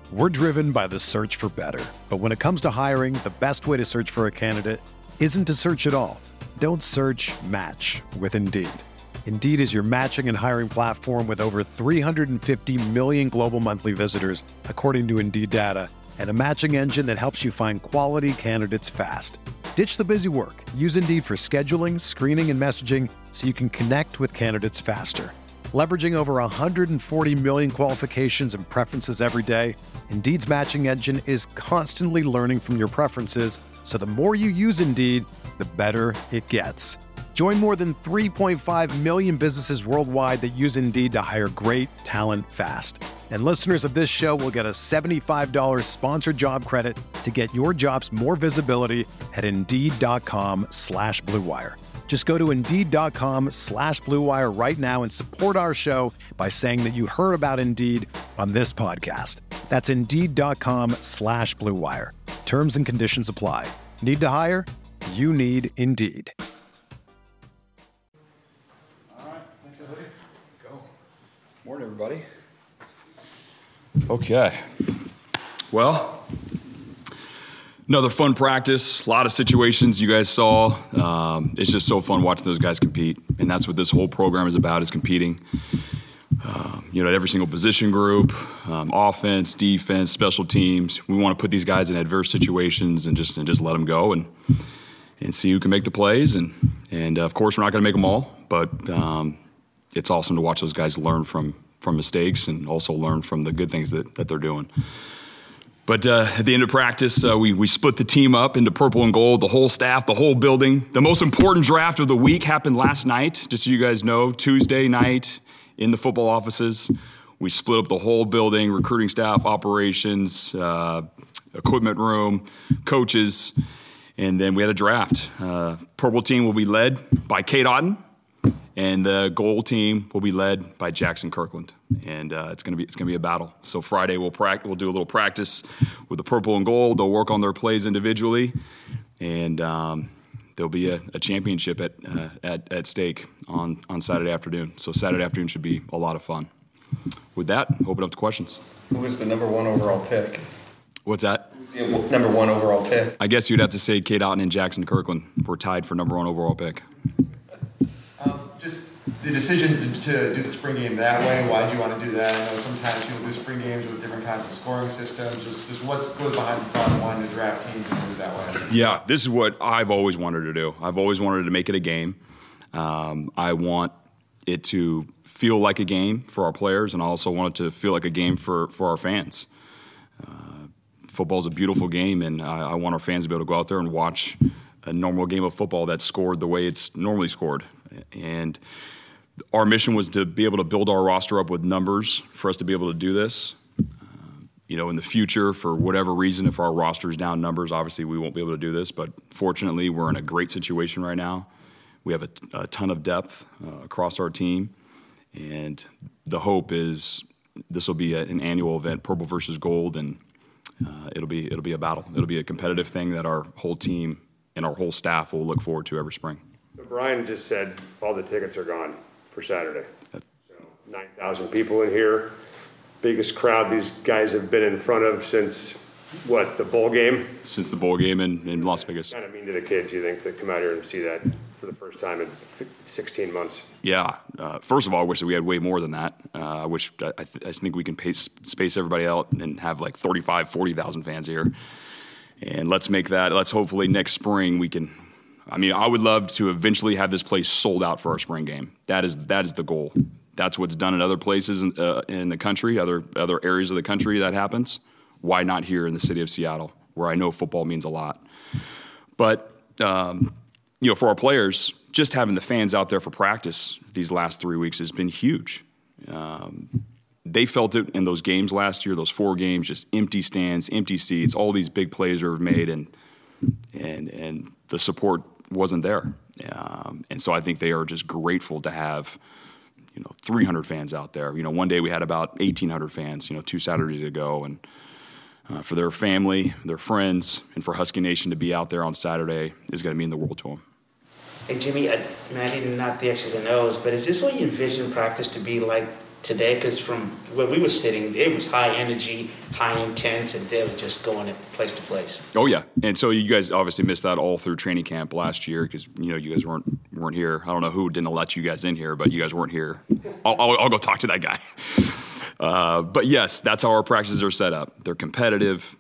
We're driven by the search for better. But when it comes to hiring, the best way to search for a candidate isn't to search at all. Don't search, match with Indeed. Indeed is your matching and hiring platform with over 350 million global monthly visitors, according to Indeed data, and a matching engine that helps you find quality candidates fast. Ditch the busy work. Use Indeed for scheduling, screening, and messaging so you can connect with candidates faster. Leveraging over 140 million qualifications and preferences every day, Indeed's matching engine is constantly learning from your preferences, so the more you use Indeed, the better it gets. Join more than 3.5 million businesses worldwide that use Indeed to hire great talent fast. And listeners of this show will get a $75 sponsored job credit to get your jobs more visibility at Indeed.com/Blue Wire. Just go to Indeed.com/Blue Wire right now and support our show by saying that you heard about Indeed on this podcast. That's Indeed.com/Blue Wire. Terms and conditions apply. Need to hire? You need Indeed. All right, thanks, everybody. Go. Morning, everybody. Okay. Well, another fun practice, a lot of situations you guys saw. It's just so fun watching those guys compete, and that's what this whole program is about, is competing. At every single position group, offense, defense, special teams. We want to put these guys in adverse situations and just let them go and see who can make the plays. And of course, we're not going to make them all, but it's awesome to watch those guys learn from mistakes and also learn from the good things that they're doing. But at the end of practice, we split the team up into purple and gold, the whole staff, the whole building. The most important draft of the week happened last night, just so you guys know, Tuesday night in the football offices. We split up the whole building, recruiting staff, operations, equipment room, coaches, and then we had a draft. Purple team will be led by Kate Otten, and the gold team will be led by Jackson Kirkland. And it's gonna be a battle. So Friday we'll do a little practice with the purple and gold. They'll work on their plays individually, and there'll be a championship at stake on Saturday afternoon. So Saturday afternoon should be a lot of fun. With that, open up to questions. Who was the number one overall pick? What's that? The number one overall pick. I guess you'd have to say Kate Otten and Jackson Kirkland were tied for number one overall pick. Just the decision to do the spring game that way, why did you want to do that? I know sometimes people do spring games with different kinds of scoring systems. Just what goes behind the thought of wanting to draft teams and move that way? Yeah, this is what I've always wanted to do. I've always wanted to make it a game. I want it to feel like a game for our players, and I also want it to feel like a game for our fans. Football is a beautiful game, and I want our fans to be able to go out there and watch a normal game of football that's scored the way it's normally scored. And our mission was to be able to build our roster up with numbers for us to be able to do this. In the future, for whatever reason, if our roster's down numbers, obviously we won't be able to do this. But fortunately, we're in a great situation right now. We have a ton of depth across our team. And the hope is this will be an annual event, purple versus gold, and it'll be a battle. It'll be a competitive thing that our whole team and our whole staff will look forward to every spring. So Brian just said all the tickets are gone for Saturday. So 9,000 people in here, biggest crowd these guys have been in front of since the bowl game? Since the bowl game in Las Vegas. Kind of mean to the kids, you think, to come out here and see that for the first time in 16 months? Yeah. First of all, I wish that we had way more than that. I think we can space everybody out and have like 35, 40,000 fans here. And let's hopefully next spring we can. I would love to eventually have this place sold out for our spring game. That is the goal. That's what's done in other places in the country, other areas of the country that happens. Why not here in the city of Seattle, where I know football means a lot? But for our players, just having the fans out there for practice these last 3 weeks has been huge. They felt it in those games last year, those 4 games, just empty stands, empty seats, all these big plays are made, and the support wasn't there. And so I think they are just grateful to have 300 fans out there. One day we had about 1,800 fans, 2 Saturdays ago, and for their family, their friends, and for Husky Nation to be out there on Saturday is going to mean the world to them. Hey, Jimmy, I didn't knock the X's and O's, but is this what you envision practice to be like today? Because from when we were sitting, it was high energy, high intense, and they were just going place to place. Oh yeah, and so you guys obviously missed that all through training camp last year because you guys weren't here. I don't know who didn't let you guys in here, but you guys weren't here. I'll go talk to that guy. But yes, that's how our practices are set up. They're competitive.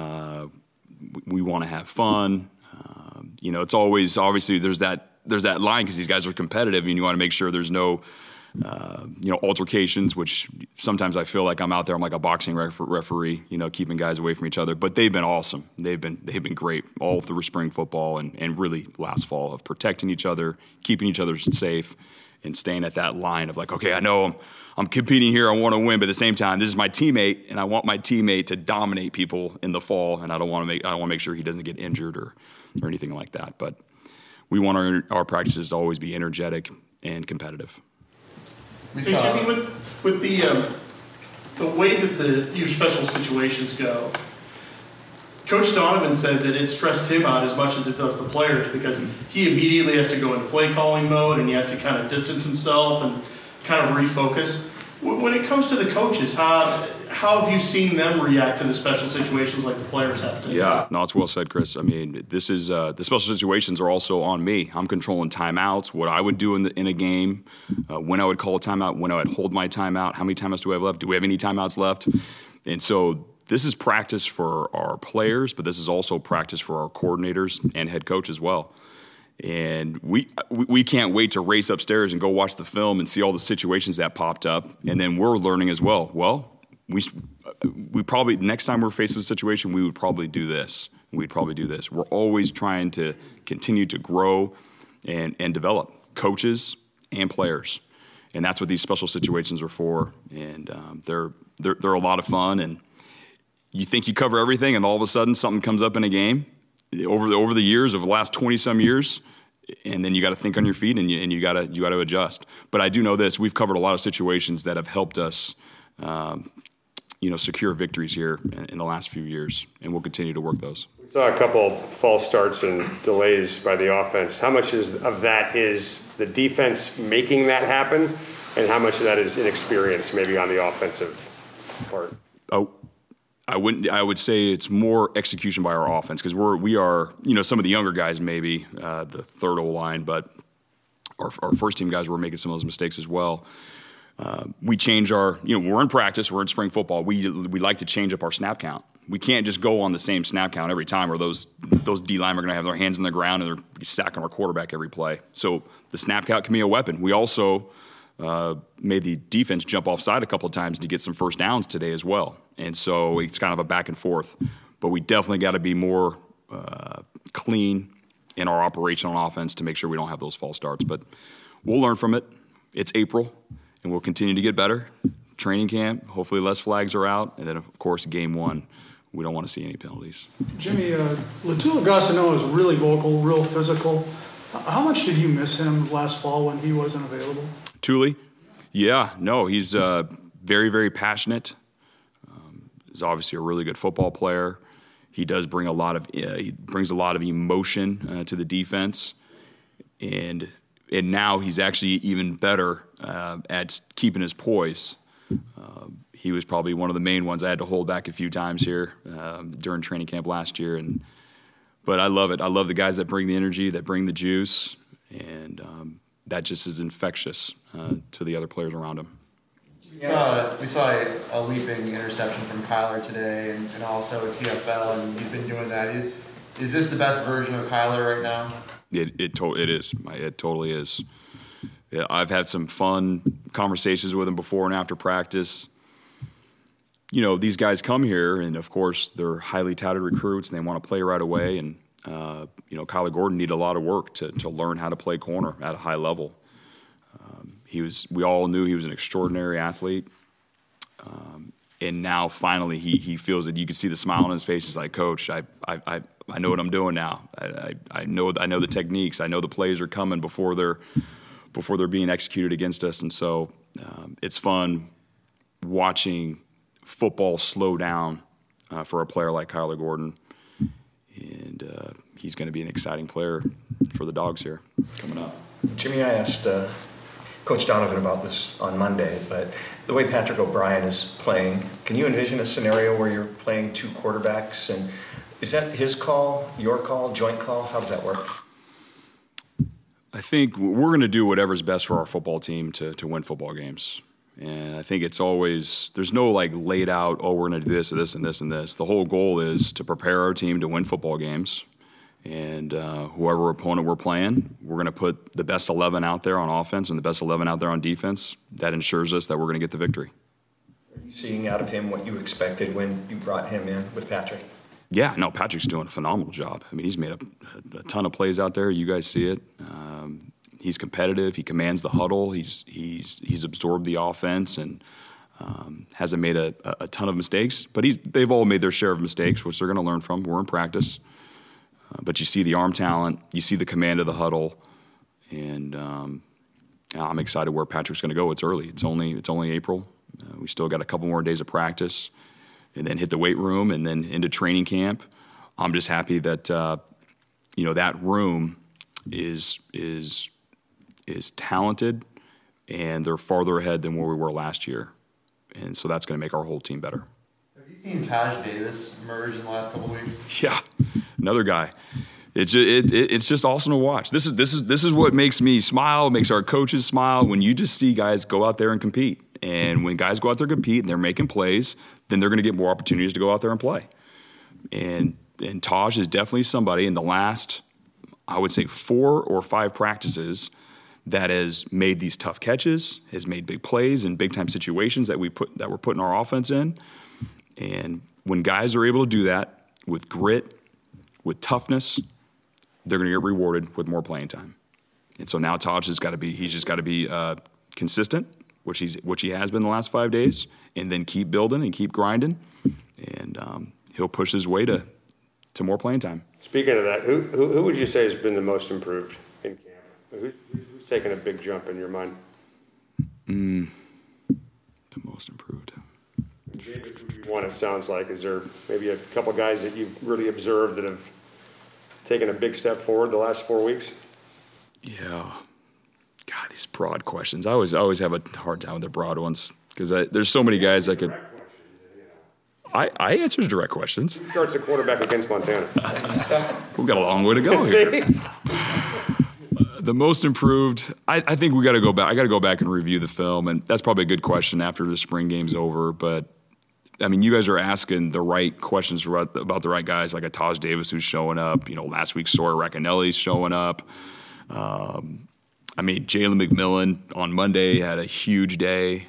We want to have fun. It's always obviously there's that line because these guys are competitive, and you want to make sure there's no altercations, which sometimes I feel like I'm out there. I'm like a boxing referee, keeping guys away from each other. But they've been awesome. They've been great all through spring football and really last fall of protecting each other, keeping each other safe, and staying at that line of like, okay, I know I'm competing here. I want to win, but at the same time, this is my teammate, and I want my teammate to dominate people in the fall, and I want to make sure he doesn't get injured or anything like that. But we want our practices to always be energetic and competitive. Hey, Jimmy, with the way that your special situations go, Coach Donovan said that it stressed him out as much as it does the players because he immediately has to go into play calling mode and he has to kind of distance himself and kind of refocus. When it comes to the coaches, how have you seen them react to the special situations like the players have to? Yeah, no, it's well said, Chris. I mean, this is the special situations are also on me. I'm controlling timeouts, what I would do in a game, when I would call a timeout, when I would hold my timeout, how many timeouts do we have left? Do we have any timeouts left? And so this is practice for our players, but this is also practice for our coordinators and head coach as well. And we can't wait to race upstairs and go watch the film and see all the situations that popped up. And then we're learning as well. Well, we probably, next time we're faced with a situation, we would probably do this. We'd probably do this. We're always trying to continue to grow and develop coaches and players. And that's what these special situations are for. And they're a lot of fun. And you think you cover everything, and all of a sudden something comes up in a game. Over the years, over the last 20-some years, and then you got to think on your feet and you got to adjust. But I do know this: we've covered a lot of situations that have helped us, secure victories here in the last few years, and we'll continue to work those. We saw a couple false starts and delays by the offense. How much of that is the defense making that happen, and how much of that is inexperience, maybe on the offensive part? I would say it's more execution by our offense because we are some of the younger guys maybe the third O-line, but our first team guys were making some of those mistakes as well. We change our we're in practice, we're in spring football. We like to change up our snap count. We can't just go on the same snap count every time, or those D linemen are going to have their hands on the ground and they're sacking our quarterback every play. So the snap count can be a weapon. We also made the defense jump offside a couple of times to get some first downs today as well. And so it's kind of a back and forth. But we definitely got to be more clean in our operation on offense to make sure we don't have those false starts. But we'll learn from it. It's April, and we'll continue to get better. Training camp, hopefully less flags are out. And then, of course, game one, we don't want to see any penalties. Jimmy, Latula Gassano is really vocal, real physical. How much did you miss him last fall when he wasn't available? Thule? Yeah, no, he's very, very passionate. He's obviously a really good football player. He does bring he brings a lot of emotion to the defense, and now he's actually even better at keeping his poise. He was probably one of the main ones I had to hold back a few times here during training camp last year, but I love it. I love the guys that bring the energy, that bring the juice, and that just is infectious to the other players around him. We saw a leaping interception from Kyler today and also a TFL, and he's been doing that. Is this the best version of Kyler right now? It is. It totally is. Yeah, I've had some fun conversations with him before and after practice. These guys come here, and of course they're highly touted recruits, and they want to play right away. And Kyler Gordon needed a lot of work to learn how to play corner at a high level. We all knew he was an extraordinary athlete, and now finally he feels that you can see the smile on his face. He's like, Coach, I know what I'm doing now. I know the techniques. I know the plays are coming before they're being executed against us, and so it's fun watching football slow down for a player like Kyler Gordon, and he's going to be an exciting player for the Dogs here coming up. Jimmy, I asked Coach Donovan about this on Monday, but the way Patrick O'Brien is playing, can you envision a scenario where you're playing two quarterbacks? And is that his call, your call, joint call? How does that work? I think we're going to do whatever's best for our football team to win football games. And I think it's always, there's no like laid out, oh, we're going to do this, and this, and this, and this. The whole goal is to prepare our team to win football games. And whoever opponent we're playing, we're going to put the best 11 out there on offense and the best 11 out there on defense. That ensures us that we're going to get the victory. Are you seeing out of him what you expected when you brought him in with Patrick? Yeah, no, Patrick's doing a phenomenal job. I mean, he's made a ton of plays out there. You guys see it. He's competitive. He commands the huddle. He's absorbed the offense and hasn't made a ton of mistakes. But they've all made their share of mistakes, which they're going to learn from. We're in practice. But you see the arm talent, you see the command of the huddle, and I'm excited where Patrick's going to go. It's early. It's only April. We still got a couple more days of practice, and then hit the weight room, and then into training camp. I'm just happy that that room is talented, and they're farther ahead than where we were last year, and so that's going to make our whole team better. Have you seen Taj Davis emerge in the last couple of weeks? Yeah, another guy. It's just awesome to watch. This is what makes me smile, makes our coaches smile, when you just see guys go out there and compete. And when guys go out there and compete and they're making plays, then they're going to get more opportunities to go out there and play. And Taj is definitely somebody in the last, I would say, 4 or 5 practices that has made these tough catches, has made big plays in big-time situations that we're putting our offense in. And when guys are able to do that with grit, with toughness, they're going to get rewarded with more playing time. And so now Taj has got to be consistent, which he has been the last 5 days, and then keep building and keep grinding, and he'll push his way to more playing time. Speaking of that, who would you say has been the most improved in camp? Who's taken a big jump in your mind? The most improved. Davis would be one, it sounds like. Is there maybe a couple guys that you've really observed that have taken a big step forward the last 4 weeks? Yeah. God, these broad questions. I always have a hard time with the broad ones because there's so many guys that could. I answer direct questions. Who starts the quarterback against Montana? We've got a long way to go here. The most improved, I think we got to go back. I got to go back and review the film, and that's probably a good question after the spring game's over. But I mean, you guys are asking the right questions about the right guys, like a Taj Davis who's showing up. Last week Sawyer Racanelli's showing up. I mean, Jalen McMillan on Monday had a huge day.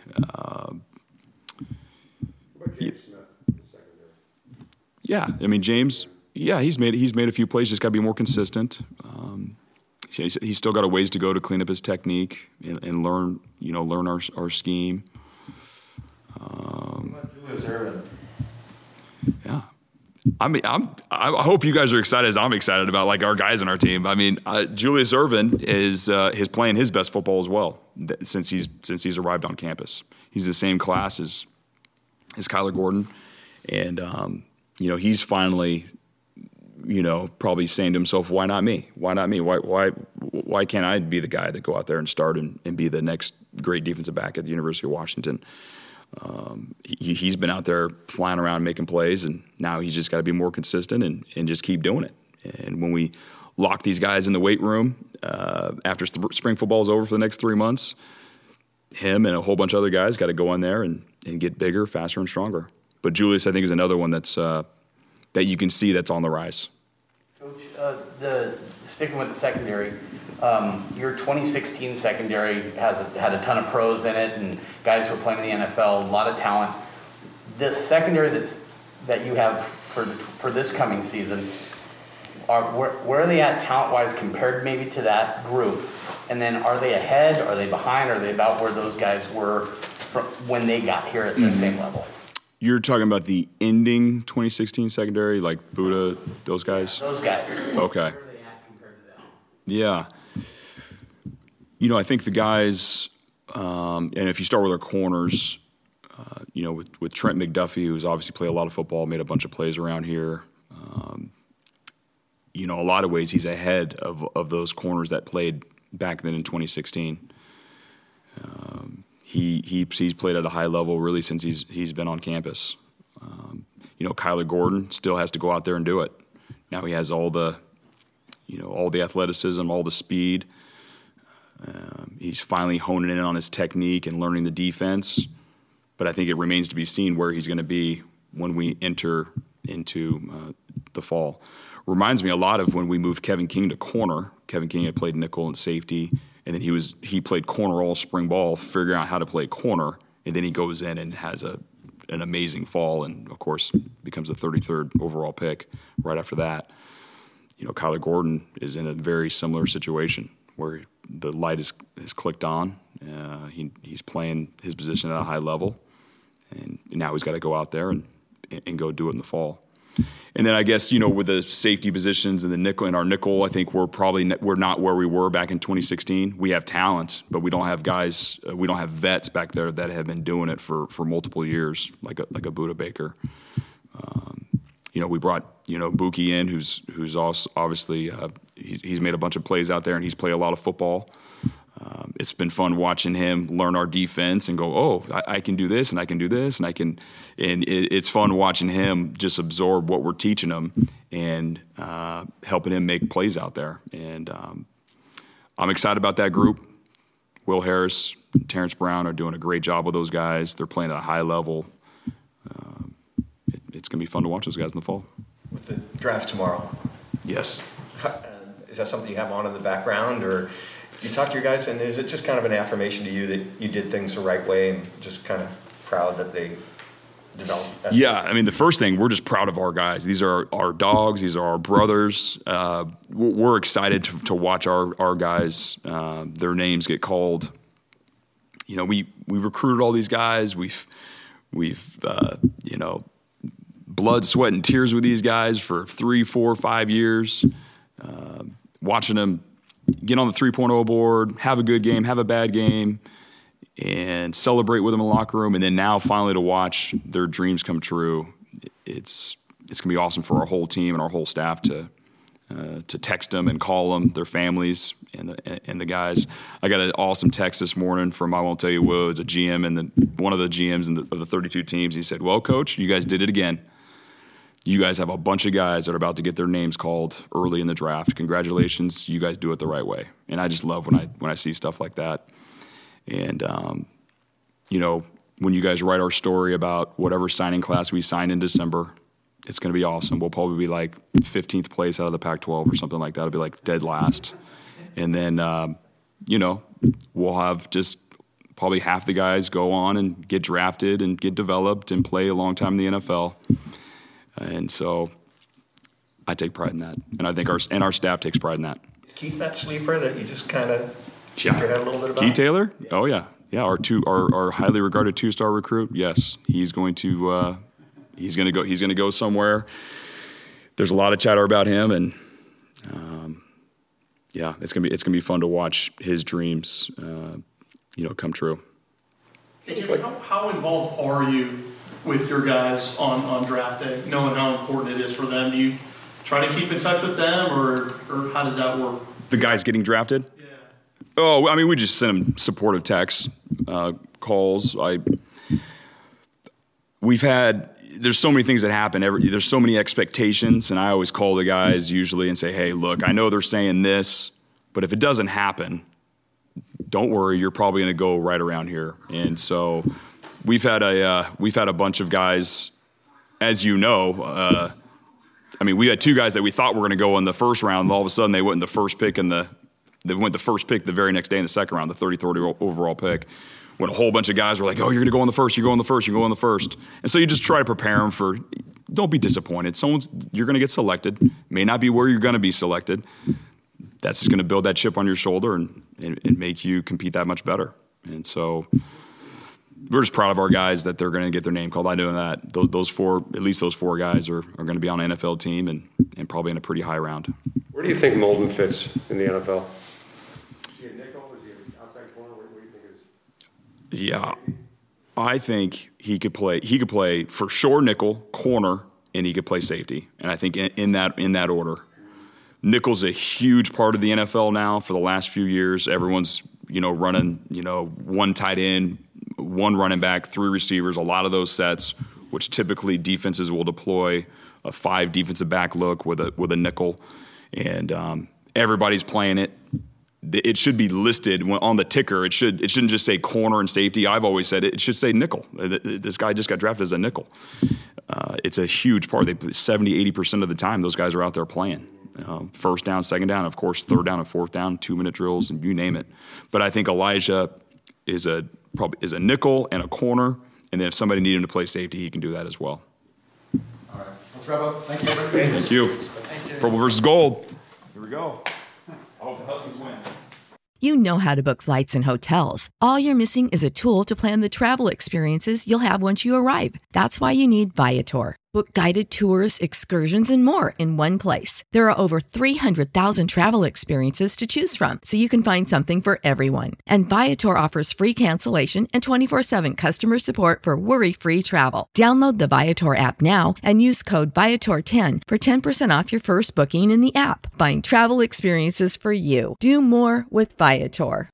Yeah, I mean James. Yeah, he's made a few plays. Just got to be more consistent. He's still got a ways to go to clean up his technique and learn our scheme. What about Julius Ervin? Yeah, I mean, I hope you guys are excited as I'm excited about like our guys on our team. I mean, Julius Ervin is playing his best football as well since he's arrived on campus. He's the same class as Kyler Gordon, and he's finally probably saying to himself, why not me? Why not me? Why can't I be the guy that go out there and start and be the next great defensive back at the University of Washington? He's been out there flying around making plays, and now he's just got to be more consistent and just keep doing it. And when we lock these guys in the weight room after spring football is over for the next 3 months, him and a whole bunch of other guys got to go in there and get bigger, faster, and stronger. But Julius, I think, is another one that's that you can see that's on the rise. Coach, sticking with the secondary, your 2016 secondary had a ton of pros in it and guys who are playing in the NFL, a lot of talent. The secondary that you have for this coming season, where are they at talent-wise compared maybe to that group? And then are they ahead? Are they behind? Are they about where those guys were when they got here at the same level? You're talking about the ending 2016 secondary, like Buddha, those guys? Those guys. Okay. Where are they at compared to them? Yeah. I think the guys, and if you start with our corners, with Trent McDuffie, who's obviously played a lot of football, made a bunch of plays around here. A lot of ways he's ahead of those corners that played back then in 2016. he's played at a high level really since he's been on campus. Kyler Gordon still has to go out there and do it. Now he has all the athleticism, all the speed. He's finally honing in on his technique and learning the defense. But I think it remains to be seen where he's going to be when we enter into the fall. Reminds me a lot of when we moved Kevin King to corner. Kevin King had played nickel and safety, and then he played corner all spring ball, figuring out how to play corner, and then he goes in and has an amazing fall, and of course becomes the 33rd overall pick right after that. Kyler Gordon is in a very similar situation where the light is clicked on. He's playing his position at a high level, and now he's got to go out there and go do it in the fall. And then I guess, with the safety positions and the nickel and our nickel, I think we're not where we were back in 2016. We have talent, but we don't have guys, we don't have vets back there that have been doing it for multiple years, like a Buda Baker. We brought, Buki in, who's also obviously, he's made a bunch of plays out there and he's played a lot of football. It's been fun watching him learn our defense and go, oh, I can do this and I can do this and it's fun watching him just absorb what we're teaching him and helping him make plays out there. And I'm excited about that group. Will Harris, Terrence Brown are doing a great job with those guys. They're playing at a high level. It's going to be fun to watch those guys in the fall. With the draft tomorrow. Yes. Is that something you have on in the background, or you talk to your guys, and is it just kind of an affirmation to you that you did things the right way and just kind of proud that they developed? Yeah, I mean, the first thing, we're just proud of our guys. These are our dogs. These are our brothers. We're excited to watch our guys, their names get called. We recruited all these guys. We've blood, sweat, and tears with these guys for 3, 4, 5 years, watching them get on the 3.0 board, have a good game, have a bad game, and celebrate with them in the locker room. And then now finally to watch their dreams come true. It's going to be awesome for our whole team and our whole staff to text them and call them, their families, and the guys. I got an awesome text this morning from, I won't tell you who, it's a GM and one of the GMs of the 32 teams. He said, well, Coach, you guys did it again. You guys have a bunch of guys that are about to get their names called early in the draft. Congratulations, you guys do it the right way. And I just love when I see stuff like that. And, when you guys write our story about whatever signing class we signed in December, it's going to be awesome. We'll probably be like 15th place out of the Pac-12 or something like that. It'll be like dead last. And then, we'll have just probably half the guys go on and get drafted and get developed and play a long time in the NFL. And so I take pride in that. And I think our staff takes pride in that. Is Keith that sleeper that you just kind of shake your head a little bit about? Keith Taylor? Yeah. Oh, yeah. Yeah, our highly regarded 2-star recruit. Yes, he's going to go somewhere. There's a lot of chatter about him, and it's gonna be fun to watch his dreams, come true. Hey, Jimmy, how involved are you with your guys on draft day, knowing how important it is for them? Do you try to keep in touch with them, or how does that work? The guys getting drafted? Yeah. Oh, I mean, we just send them supportive texts, calls. There's so many things that happen. There's so many expectations, and I always call the guys usually and say, hey, look, I know they're saying this, but if it doesn't happen, don't worry, you're probably going to go right around here. And so we've had a bunch of guys, as you know. We had 2 guys that we thought were going to go in the first round, and all of a sudden they went in the first pick the very next day in the second round, the 33rd overall pick. When a whole bunch of guys were like, oh, you're going to go in the first, you're going in the first, you're going in the first. And so you just try to prepare them for, don't be disappointed. You're going to get selected. May not be where you're going to be selected. That's just going to build that chip on your shoulder and make you compete that much better. And so we're just proud of our guys that they're going to get their name called. I know that at least those 4 guys are going to be on an NFL team and probably in a pretty high round. Where do you think Molden fits in the NFL? Yeah, I think he could play for sure nickel, corner, and he could play safety. And I think in that order. Nickel's a huge part of the NFL now for the last few years. Everyone's, running, one tight end one running back, 3 receivers, a lot of those sets, which typically defenses will deploy a 5 defensive back look with a nickel, and everybody's playing it. It should be listed on the ticker. It shouldn't just say corner and safety. I've always said it should say nickel. This guy just got drafted as a nickel. It's a huge part. 70-80% of the time, those guys are out there playing. First down, second down, of course, third down and fourth down, 2-minute drills, and you name it. But I think Elijah is a nickel and a corner, and then if somebody needed him to play safety, he can do that as well. All right, let's wrap up. Thank you. Thank you. Purple versus gold. Here we go. I hope the Huskies win. You know how to book flights and hotels. All you're missing is a tool to plan the travel experiences you'll have once you arrive. That's why you need Viator. Book guided tours, excursions, and more in one place. There are over 300,000 travel experiences to choose from, so you can find something for everyone. And Viator offers free cancellation and 24/7 customer support for worry-free travel. Download the Viator app now and use code Viator10 for 10% off your first booking in the app. Find travel experiences for you. Do more with Viator.